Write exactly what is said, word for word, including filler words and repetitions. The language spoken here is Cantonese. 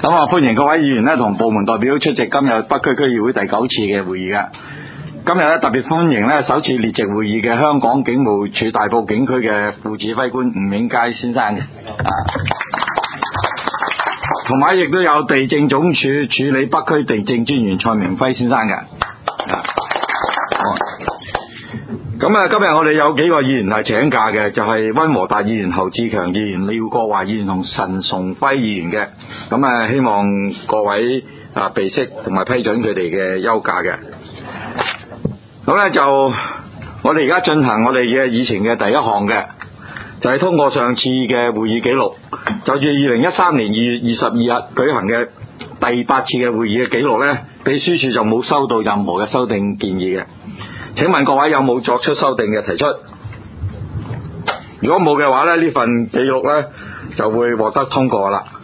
咁啊，歡迎各位議員咧同部門代表出席今日北區區議會第九次嘅會議嘅。今日咧特別歡迎咧首次列席會議嘅香港警務處大埔警區嘅副指揮官吳永佳先生嘅，啊，同埋亦都有地政總署處理北區地政專員蔡明輝先生嘅。啊，咁啊，今日我哋有幾個議員係請假嘅，就係溫和達議員、侯志強議員、廖國華議員同陳崇輝議員嘅。咁啊，希望各位啊備悉同埋批准佢哋嘅休假嘅。咁咧就我哋而家進行我哋嘅議程嘅第一項嘅，就係通過上次嘅會議記錄，就住二零一三年二月二十二日舉行嘅第八次嘅會議嘅記錄咧，秘書處就冇收到任何嘅修訂建議嘅。請問各位有冇作出修訂嘅提出？如果冇嘅話咧，呢份記錄咧就會獲得通過啦。